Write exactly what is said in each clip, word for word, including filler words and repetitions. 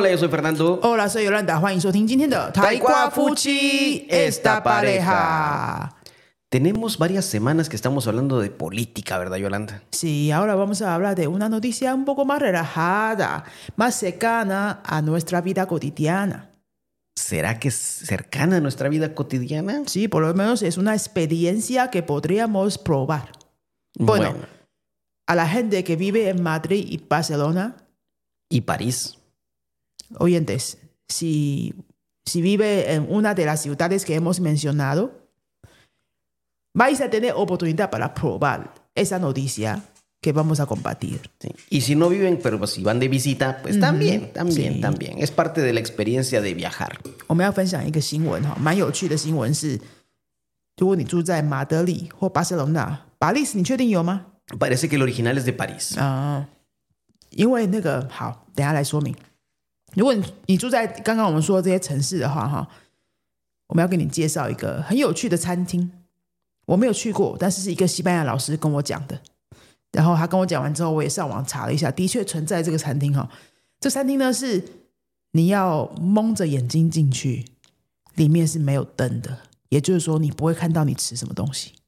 Hola, yo soy Fernando. Hola, soy Yolanda. 欢迎收听今天的台瓜夫妻 esta pareja. Tenemos varias semanas que estamos hablando de política, ¿verdad, Yolanda? Sí, ahora vamos a hablar de una noticia un poco más relajada, más cercana a nuestra vida cotidiana. ¿Será que es cercana a nuestra vida cotidiana? Sí, por lo menos es una experiencia que podríamos probar. Bueno, bueno. A la gente que vive en Madrid y Barcelona. Y París. Oyentes, si, si vive en una de las ciudades que hemos mencionado, vais a tener oportunidad para probar esa noticia que vamos a compartir. Sí. Y si no viven, pero si van de visita, pues también, también, sí. también. Es parte de la experiencia de viajar. 我们要分享一个新闻，蛮有趣的新闻是，如果你住在马德里或巴塞隆纳，巴黎斯你确定有吗？ Parece que el original es de París. 啊，因为那个好，等一下来说明。如果 你, 你住在刚刚我们说的这些城市的话，哈，我们要给你介绍一个很有趣的餐厅。我没有去过，但是是一个西班牙老师跟我讲的。然后他跟我讲完之后，我也上网查了一下，的确存在这个餐厅哈。这餐厅呢是你要蒙着眼睛进去，里面是没有灯的，也就是说你不会看到你吃什么东西。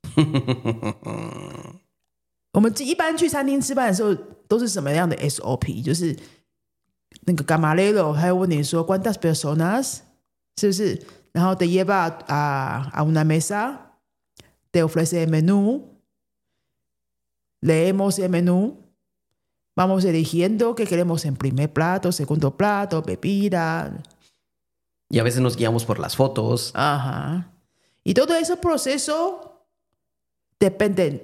我们一般去餐厅吃饭的时候都是什么样的 S O P？ 就是那个 camarero 还会问你说 ¿Cuántas personas？ 是不是？然后te lleva a, a una mesa, te ofrece el menú, leemos el menú, vamos eligiendo qué queremos en primer plato, segundo plato, bebida. Y a veces nos guiamos por las fotos. Ajá. Y todo ese proceso depende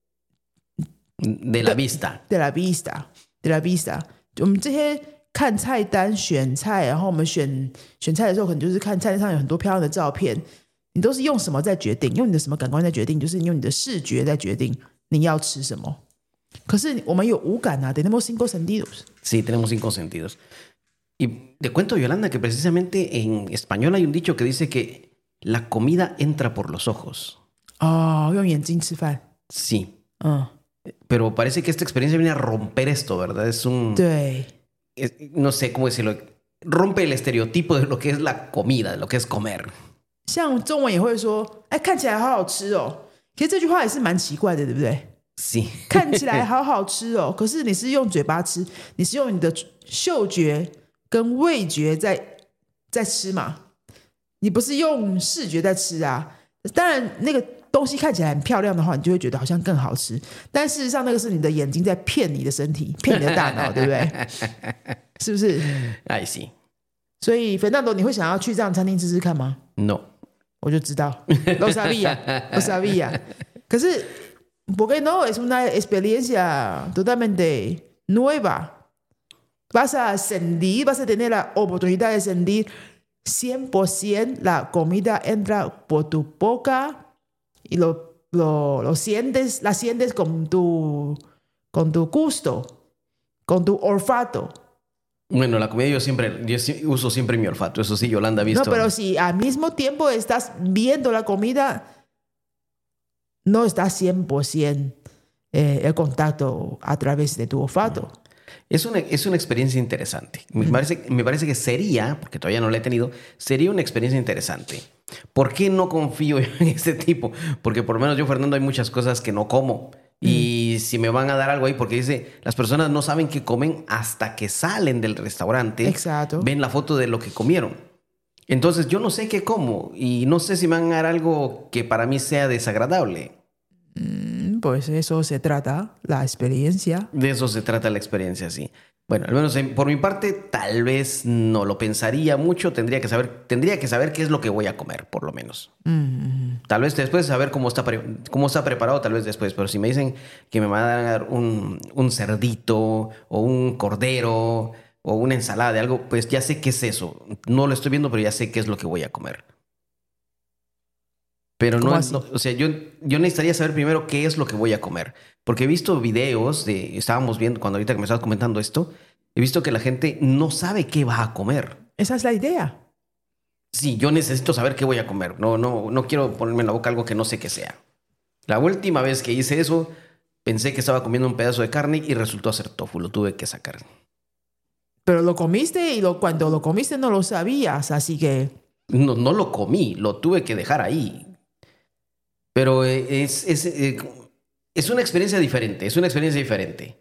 de la vista. De, de la vista, de la vista. 我们这些看菜单选菜，然后我们选选菜的时候可能就是看菜单上有很多漂亮的照片，你都是用什么在决定？用你的什么感官在决定？就是用你的视觉在决定你要吃什么。可是我们有五感啊 tenemos cinco sentidos. Sí, tenemos cinco sentidos. Y te cuento, Yolanda, que precisamente en español hay un dicho que dice que la comida entra por los ojos. 哦，用眼睛吃饭。 Sí. 嗯。 Pero parece que esta experiencia viene a romper esto, ¿verdad? Es un... 对。 Es, no sé cómo decirlo. Rompe el estereotipo de lo que es la comida, de lo que es comer. 像中文也会说，哎，看起来好好吃哦。其实这句话也是蛮奇怪的，对不对？ Sí. 看起来好好吃哦，可是你是用嘴巴吃，你是用你的嗅觉跟味觉在在吃嘛？你不是用视觉在吃啊？当然，那个东西看起来很漂亮的话，你就会觉得好像更好吃。但事实上，那个是你的眼睛在骗你的身体，骗你的大脑，对不对？是不是？ 哎，是。 所以 Fernando， 你会想要去这样餐厅吃吃看吗 ？No， 我就知道 ，lo sabía，lo sabía。可是 porque no es una experiencia totalmente nueva. Vas a sentir, vas a tener la oportunidad de sentir cien por ciento la comida entra por tu boca y lo, lo, lo sientes, la sientes con tu, con tu gusto, con tu olfato. Bueno, la comida yo siempre, yo uso siempre mi olfato, eso sí, Yolanda ha visto. No, pero si al mismo tiempo estás viendo la comida, no está cien por ciento eh, el contacto a través de tu olfato. Es una, es una experiencia interesante. Me, mm. parece, me parece que sería, porque todavía no la he tenido, sería una experiencia interesante. ¿Por qué no confío en este tipo? Porque por lo menos yo, Fernando, hay muchas cosas que no como. Mm. Y si me van a dar algo ahí, porque dice, las personas no saben qué comen hasta que salen del restaurante. Exacto. Ven la foto de lo que comieron. Entonces yo no sé qué como y no sé si me van a dar algo que para mí sea desagradable. Mm, pues eso se trata, la experiencia. De eso se trata la experiencia, sí. Bueno, al menos por mi parte, tal vez no lo pensaría mucho. Tendría que saber, tendría que saber qué es lo que voy a comer, por lo menos. Mm. Tal vez después saber cómo está, cómo está preparado, tal vez después. Pero si me dicen que me van a dar un, un cerdito o un cordero o una ensalada de algo, pues ya sé qué es eso. No lo estoy viendo, pero ya sé qué es lo que voy a comer. Pero no, no, o sea, yo, yo necesitaría saber primero qué es lo que voy a comer. Porque he visto videos de, estábamos viendo, cuando ahorita que me estabas comentando esto, he visto que la gente no sabe qué va a comer. Esa es la idea. Sí, yo necesito saber qué voy a comer. No, no, no quiero ponerme en la boca algo que no sé qué sea. La última vez que hice eso, pensé que estaba comiendo un pedazo de carne y resultó ser tofu. Lo tuve que sacar. pero lo comiste y lo, cuando lo comiste no lo sabías, así que... No, no lo comí, lo tuve que dejar ahí. Pero eh, es, es, eh, es una experiencia diferente, es una experiencia diferente.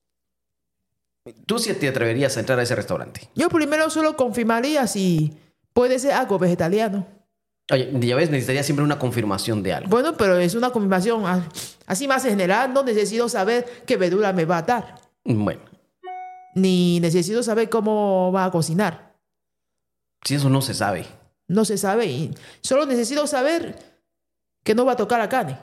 ¿Tú sí te atreverías a entrar a ese restaurante? Yo primero solo confirmaría si puede ser algo vegetariano. Oye, ya ves, necesitaría siempre una confirmación de algo. Bueno, pero es una confirmación así más general. No necesito saber qué verdura me va a dar. Bueno. Ni necesito saber cómo va a cocinar. Si eso no se sabe. No se sabe. Y solo necesito saber que no va a tocar la carne.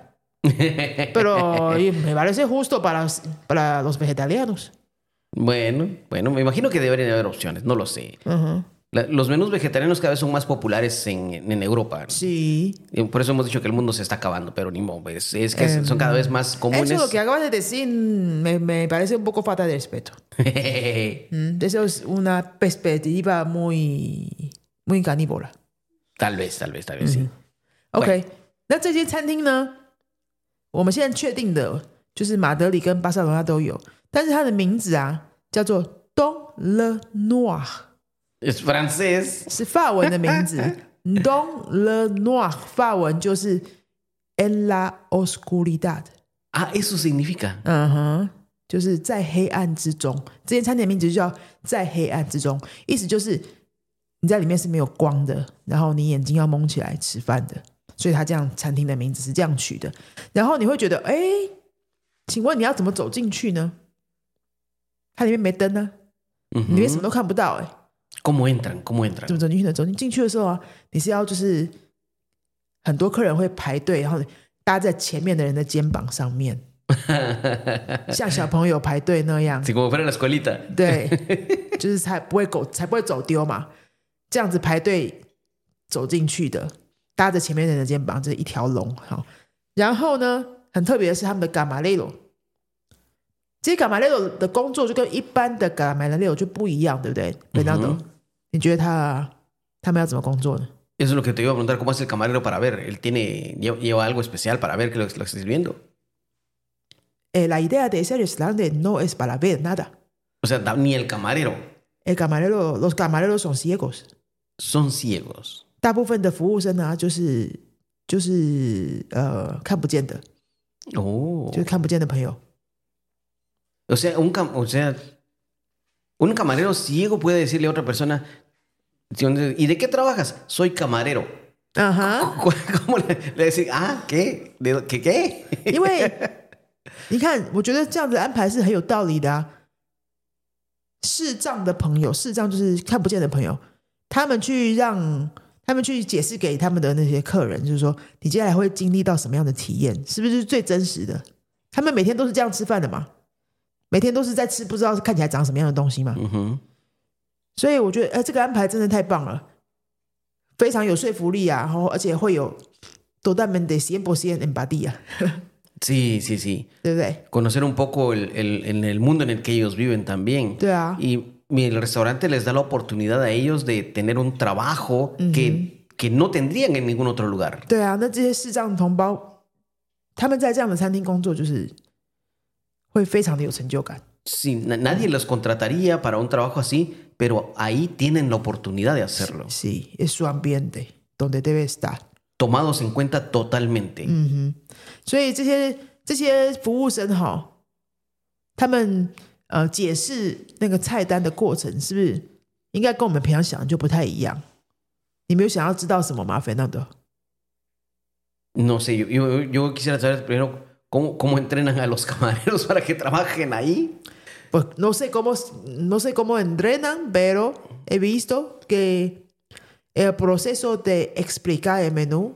Pero me parece justo para, para los vegetarianos. Bueno, bueno, me imagino que deberían haber opciones, no lo sé. Uh-huh. La, los menús vegetarianos cada vez son más populares en, en Europa. Sí. Y por eso hemos dicho que el mundo se está acabando, pero ni modo, es, es que um, son cada vez más comunes. Eso lo que acabas de decir me, me parece un poco falta de respeto. mm, eso es una perspectiva muy, muy caníbala. Tal vez, tal vez, tal vez, mm-hmm. sí. OK， 那这些餐厅呢，我们现在确定的就是马德里跟巴塞罗那都有，但是它的名字啊叫做 Don Le Noir。Es francés， 是法文的名字。Don Le Noir， 法文就是 En la oscuridad。 啊 ，eso significa。 嗯哼，就是在黑暗之中。这间餐厅的名字就叫在黑暗之中，意思就是你在里面是没有光的，然后你眼睛要蒙起来吃饭的，所以它这样餐厅的名字是这样取的。然后你会觉得，哎，请问你要怎么走进去呢？它里面没灯呢、啊， uh-huh. 里面什么都看不到、欸，哎。 ¿Cómo entran? ¿Cómo entran? 怎么走进去呢？走进去的时候啊，你是要就是很多客人会排队，然后搭在前面的人的肩膀上面，像小朋友排队那样。 Sí, como fuera la escuelita. 对，就是才不会走，才不会走丢嘛。这样子排队走进去的，搭着前面的人的肩膀，这是一条龙。好，然后呢，很特别的是他们的嘎马雷罗。这些嘎马雷罗的工作就跟一般的嘎马雷罗就不一样，对不对 Fernando、uh-huh. 你觉得他他们要怎么工作呢？ Eso es lo que te iba a preguntar, ¿cómo hace el camarero para ver? ¿Él tiene, lleva algo especial para ver que lo, lo está sirviendo? Eh, la idea de ese restaurante no es para ver nada. O sea, ni el camarero. El camarero, los camareros son ciegos. Son ciegos. 大部分的服务生呢，就是就是呃看不见的， 哦， 就是看不见的朋友。 O sea, un, o sea, un camarero ciego puede decirle a otra persona, ¿y de qué trabajas? Soy camarero. Ajá. ¿Cómo le, le decís? Ah, ¿qué? ¿De qué qué? 因为你看，我觉得这样的安排是很有道理的啊。视障的朋友，视障就是看不见的朋友，他们去让他们去解释给他们的那些客人，就是说你接下来会经历到什么样的体验，是不是最真实的？他们每天都是这样吃饭的嘛。每天都是在吃不知道看起来长什么样的东西嘛、 uh-huh. 所以我觉得、呃、这个安排真的太棒了，非常有说服力啊，然后而且会有 totalmente cien por ciento empatía sí, sí, sí. 对不对？ Conocer un poco el, el, en el mundo en el que ellos viven también. 对啊 y el restaurante les da la oportunidad a ellos de tener un trabajo、uh-huh. que, que no tendrían en ningún otro lugar. 对啊，那这些视障同胞他们在这样的餐厅工作就是会非常的有成就感。 Sí, nadie los contrataría para un trabajo así, pero ahí tienen la oportunidad de hacerlo. Sí, es su ambiente donde debe estar. Tomados en cuenta totalmente. 嗯哼，所以这些这些服务生哈，他们呃解释那个菜单的过程，是不是应该跟我们平常想的就不太一样？你没有想要知道什么吗 ，Fernando？ No sé, yo, yo, yo quisiera saber primero cómo, cómo entrenan a los camareros para que trabajen ahí. Pues no sé cómo, no sé cómo entrenan, pero he visto que el proceso de explicar el menú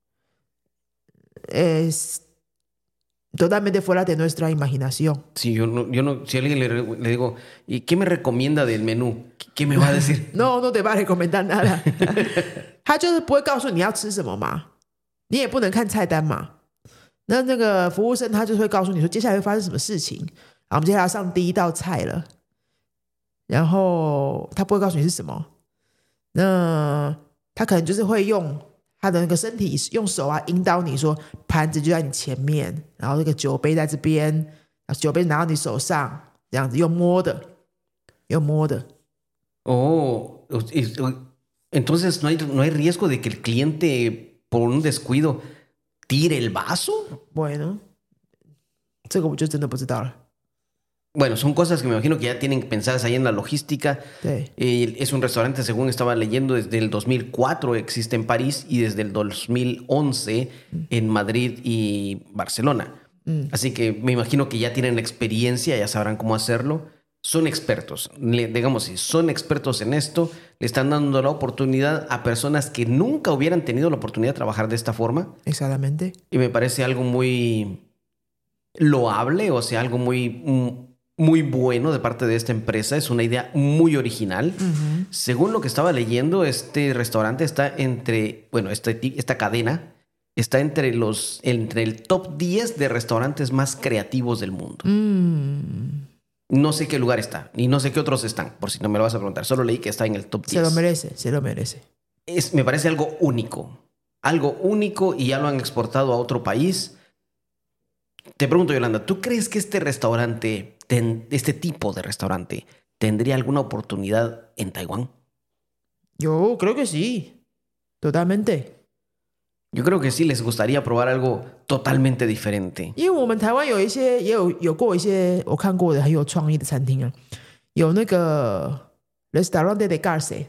es totalmente fuera de nuestra imaginación. Sí, yo no, yo no, si a alguien le, le digo, ¿y qué me recomienda del menú? ¿Qué me va a decir? No, no te va a recomendar nada. 他就是不会告诉你要吃什么嘛，你也不能看菜单嘛。那那个服务生他就会告诉你说接下来会发生什么事情，然后我们接下来要上第一道菜了，然后他不会告诉你是什么，那他可能就是会用他的那个身体用手啊引导你说盘子就在你前面，然后那个酒杯在这边，酒杯拿到你手上，这样子用摸的用摸的。 Oh, es- entonces no hay, no hay riesgo de que el cliente por un descuido tire el vaso. Bueno，这个我就真的不知道了。 Bueno, son cosas que me imagino que ya tienen pensadas ahí en la logística. 对， Eh, es un restaurante, según estaba leyendo, desde el dos mil cuatro existe en París y desde el dos mil once en Madrid y Barcelona. Así que me imagino que ya tienen experiencia, ya sabrán cómo hacerlo. Son expertos, Le- digamos, si son expertos en esto, le están dando la oportunidad a personas que nunca hubieran tenido la oportunidad de trabajar de esta forma. exactamente. Y me parece algo muy loable, o sea, algo muy, mm, muy bueno de parte de esta empresa. Es una idea muy original. Según lo que estaba leyendo, este restaurante está entre, bueno, este ti- esta cadena está entre los, entre el top diez de restaurantes más creativos del mundo. Mm, No sé qué lugar está, y no sé qué otros están, por si no me lo vas a preguntar. Solo leí que está en el top se lo diez. merece, se lo merece. Es, me parece algo único. Algo único y ya lo han exportado a otro país. Te pregunto, Yolanda, ¿tú crees que este restaurante, ten- este tipo de restaurante, tendría alguna oportunidad en Taiwán? Yo creo que sí, totalmente. Yo creo que sí les gustaría probar algo totalmente diferente. 因为我们台湾有一些也有有过一些我看过的很有创意的餐厅啊，有那个 restaurante de cárcel，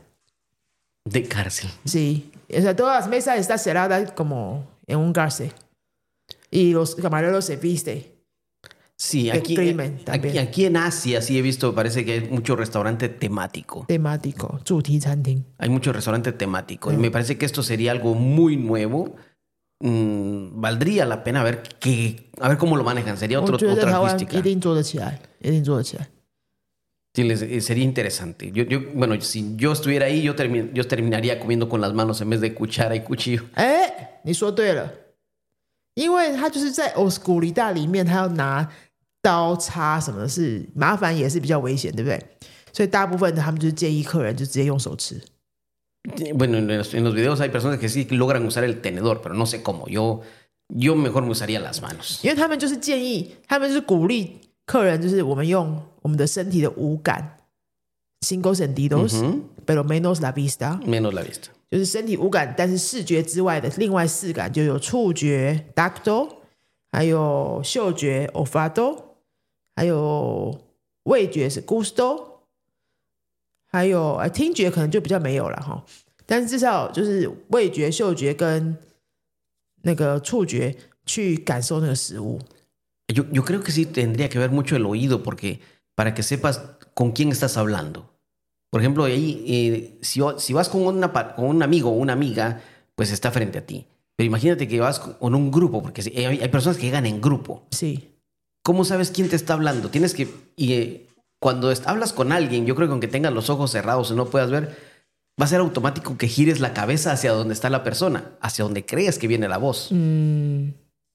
De cárcel. sí, o sea, todas las mesas están cerradas como en un cárcel y los camareros se visten Sí, de aquí, crimen aquí, también, aquí en Asia sí he visto, parece que hay mucho restaurante temático. temático, 主题餐厅。 Hay mucho restaurante temático. Y me parece que esto sería algo muy nuevo. Mm, valdría la pena ver que, a ver cómo lo manejan. Sería 我 otro, 觉得在台 otra 湾 artística. 一定做得起来，一定做得起来。 Sí, les- eh, sería interesante. Yo, yo, bueno, si yo estuviera ahí, yo, termi- yo terminaría comiendo con las manos en vez de cuchara y cuchillo. 哎，你说对了，因为他就是在 oscuridad 里面，他要拿刀叉什么的是麻烦，也是比较危险，对不对？所以大部分的他们就是建议客人就直接用手吃。 Bueno, en los, en los videos hay personas que sí logran usar el tenedor, pero no sé cómo. Yo, yo mejor me usaría las manos. 因为他们就是建议，他们就是鼓励客人，就是我们用我们的身体的五感 ，cinco sentidos，、 Ujú. pero menos la vista， Menos la vista. 就是身体五感，但是视觉之外的另外四感就有触觉 （tacto），还有嗅觉 （olfato），还有味觉是 gusto， 还有呃听觉可能就比较没有了哈。但是至少就是味觉、嗅觉跟那个触觉去感受那个食物。 Yo, yo creo que sí tendría que ver mucho el oído, porque para que sepas con quién estás hablando. Por ejemplo, ahí, eh, si, o- si vas con, una, pa- con un amigo o una amiga, pues está frente a ti. Pero imagínate que vas con un grupo, porque si- hay, hay personas que llegan en grupo. Sí. ¿Cómo sabes quién te está hablando? Tienes que... Y eh, cuando est- hablas con alguien, yo creo que aunque tengas los ojos cerrados y no puedas ver, va a ser automático que gires la cabeza hacia donde está la persona, hacia donde crees que viene la voz. 嗯，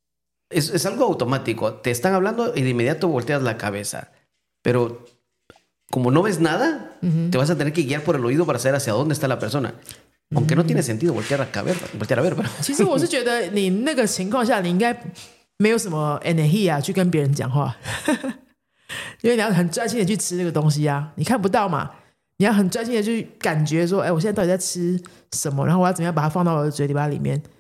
Es, es algo automático. Te están hablando y de inmediato volteas la cabeza. Pero como no ves nada, te vas a tener que guiar por el oído para saber hacia dónde está la persona. Aunque no tiene sentido voltear a, caber, voltear a ver. Pero... 其实我是觉得你那个情况下，你应该没有什么 energy 去跟别人讲话，因为你要很专心的去吃这个东西啊，你看不到嘛，你要很专心的去感觉说，哎，我现在到底在吃什么，然后我要怎么样把它放到我的嘴巴里面。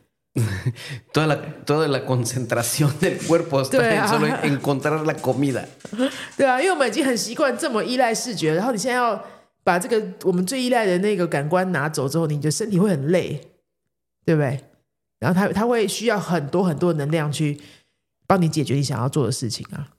Toda la, toda la concentración del cuerpo está Sí, en solo ajá. encontrar la comida. 对啊，因为我们已经很习惯这么依赖视觉，然后你现在要把这个我们最依赖的那个感官拿走之后，你的身体会很累，对不对？然后它它会需要很多很多的能量去帮你解决你想要做的事情啊。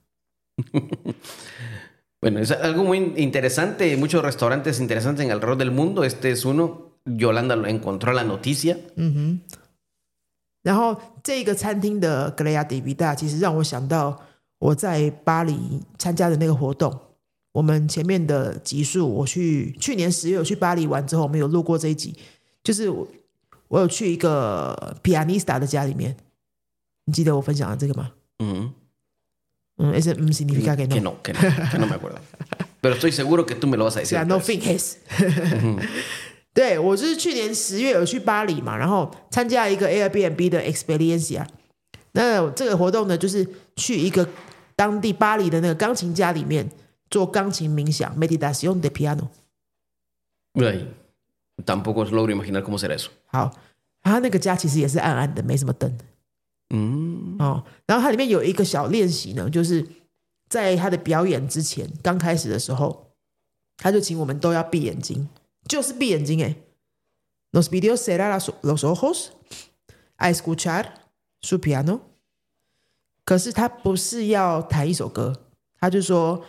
Bueno, es algo muy interesante. Muchos restaurantes interesantes en alrededor del mundo. Este es uno. Yolanda lo encontró la noticia. 嗯哼，然后这个餐厅的 creatividad 其实让我想到我在巴黎参加的那个活动。我们前面的集数，我去去年十月有去巴黎玩之后，我们有录过这一集，就是我我有去一个 pianista 的家里面，你记得我分享的这个吗？ Ujú. 嗯 ，ese 嗯 significa que no， Que no, que no, que no me acuerdo. Pero estoy seguro que tú me lo vas a 是 decir. 啊 ，no pues. finges 。对，我就是去年十月有去巴黎嘛，然后参加一个 Airbnb 的 experience 啊。那这个活动呢，就是去一个当地巴黎的那个钢琴家里面做钢琴冥想 meditation de piano。 Ay, tampoco logro imaginar cómo será eso. 好，它那个家其实也是暗暗的，没什么灯。 嗯， 哦，然后它里面有一个小练习呢，就是在他的表演之前，刚开始的时候，他就请我们都要闭眼睛，就是闭眼睛哎。Nos pidió cerrar los ojos a escuchar su piano。可是他不是要弹一首歌，他就说，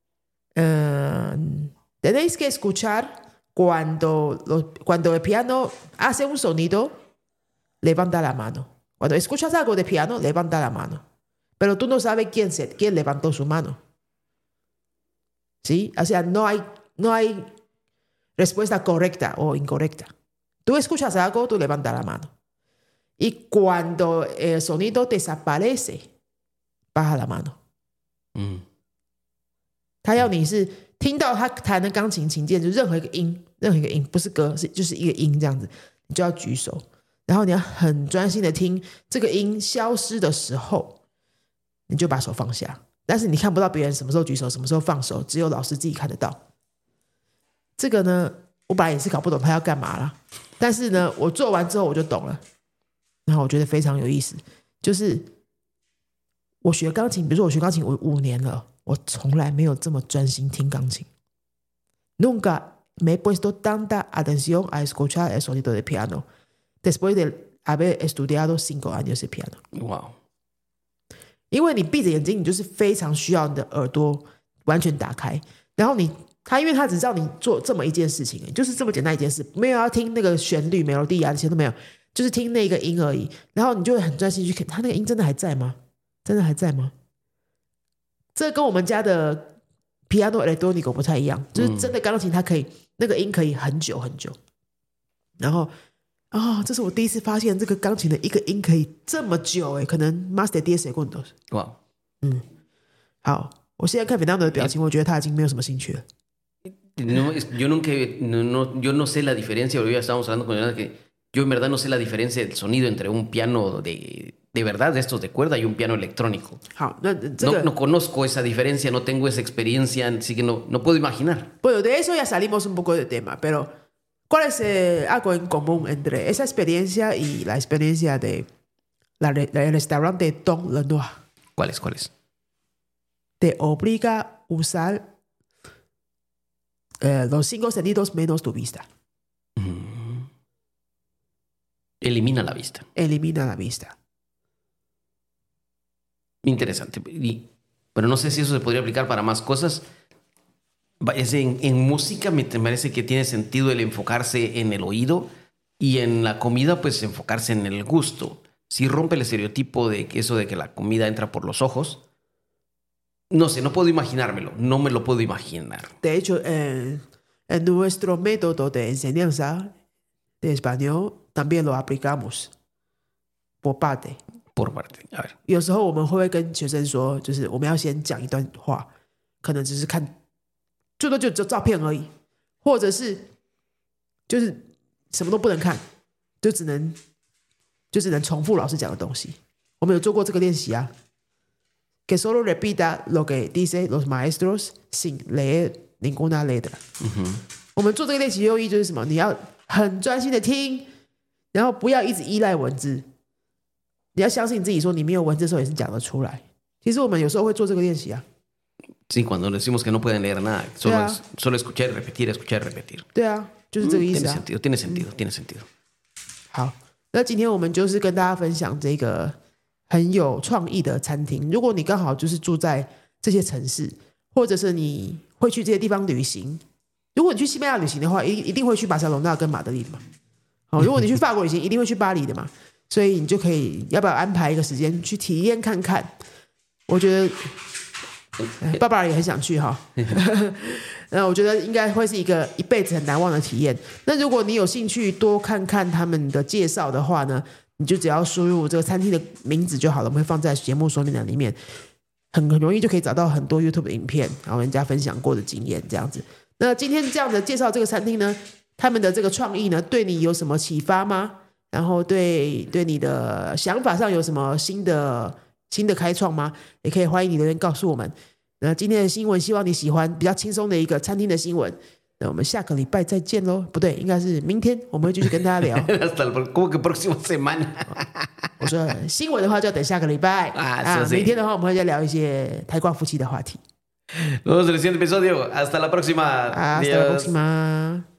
嗯、呃、，tenéis que escuchar cuando cuando el piano hace un sonido, levanta la mano。Cuando escuchas algo de piano, levanta la mano. Pero tú no sabes quién, se, quién levantó su mano. ¿Sí? O sea, no hay, no hay respuesta correcta o incorrecta. Tú escuchas algo, tú levantas la mano. Y cuando el sonido desaparece, baja la mano. 嗯， 他要你是听到他弹的钢琴琴键，就任何一个音，任何一个音，不是歌，是就是一个音这样子，你就要举手。然后你要很专心的听这个音消失的时候，你就把手放下。但是你看不到别人什么时候举手，什么时候放手，只有老师自己看得到。这个呢，我本来也是搞不懂他要干嘛啦，但是呢，我做完之后我就懂了，然后我觉得非常有意思。就是我学钢琴，比如说我学钢琴我五年了，我从来没有这么专心听钢琴。Nunca me he puesto tanta atención a escuchar el sonido de piano.Después de haber estudiado cinco años de piano. Wow. 因为你闭着眼睛，你就是非常需要你的耳朵完全打开，然后你他因为他只知道你做这么一件事情，就是这么简单一件事，没有要听那个旋律、melody 啊，这些都没有，就是听那个音而已。然后你就会很专心去看，他那个音真的还在吗？真的还在吗？这跟我们家的 piano electronico 不太一样，就是真的钢琴，它可以、嗯、那个音可以很久很久，然后。哦，这是我第一次发现这个钢琴的一个音可以这么久诶，可能 más de diez segundos。 哇， 嗯，好，我现在看 Fernando 的表情，我觉得他已经没有什么兴趣了。 No, yo nunca, no, no, yo no sé la diferencia, hoy ya estábamos hablando con Leonardo que yo en verdad no sé la diferencia del sonido entre un piano de, de verdad, de estos de cuerda, y un piano electrónico. 好，那这个 no, no conozco esa diferencia, no tengo esa experiencia, así que no, no puedo imaginar. Bueno, de eso ya salimos un poco de tema, pero...¿Cuál es eh, algo en común entre esa experiencia y la experiencia de la, la, el restaurante Don Lenoir? ¿Cuál es? ¿Cuál es? Te obliga a usar eh, los cinco sentidos menos tu vista. Mm. Elimina la vista. Elimina la vista. Interesante. Y, pero no sé si eso se podría aplicar para más cosas. En, en música me parece que tiene sentido el enfocarse en el oído y en la comida pues enfocarse en el gusto. Si rompe el estereotipo de que eso de que la comida entra por los ojos, no sé, no puedo imaginármelo, no me lo puedo imaginar. De hecho, en, en nuestro método de enseñanza de español también lo aplicamos por parte. Por parte, a ver. 有时候我们会跟学生说，就是我们要先讲一段话，可能只是看。最多就只有照片而已，或者是就是什么都不能看，就只能就只能重复老师讲的东西。我们有做过这个练习啊。Que solo repita lo que dice los maestros sin leer ninguna letra。 Uh-huh. 我们做这个练习用意就是什么？你要很专心的听，然后不要一直依赖文字。你要相信自己，说你没有文字的时候也是讲得出来。其实我们有时候会做这个练习啊。 Sí, cuando decimos que no pueden leer nada, solo, yeah. es, solo escuchar y repetir, escuchar y repetir. 对啊，就是这个意思啊。 Mm, tiene sentido, tiene sentido, tiene sentido. 好，那今天我们就是跟大家分享这个很有创意的餐厅。如果你刚好就是住在这些城市，或者是你会去这些地方旅行，如果你去西班牙旅行的话，一一定会去巴塞隆纳跟马德里的嘛。好，如果你去法国旅行，一定会去巴黎的嘛。所以你就可以要不要安排一个时间去体验看看？我觉得。爸爸也很想去哈，那我觉得应该会是一个一辈子很难忘的体验。那如果你有兴趣多看看他们的介绍的话呢，你就只要输入这个餐厅的名字就好了，我们会放在节目说明栏里面，很很容易就可以找到很多 YouTube 的影片，然后人家分享过的经验这样子。那今天这样的介绍这个餐厅呢，他们的这个创意呢，对你有什么启发吗？然后对对你的想法上有什么新的？新的开创吗？也可以欢迎你留言告诉我们。那今天的新闻希望你喜欢，比较轻松的一个餐厅的新闻。 那我们下个礼拜再见喽，不对，应该是明天我们会继续跟大家聊。 Hasta la ¿Cómo que próxima semana? 我说新闻的话就等下个礼拜啊啊， 是是明天的话我们会再聊一些台挂夫妻的话题。 Nos vemos en el siguiente episodio. Hasta la próxima. Hasta la próxima.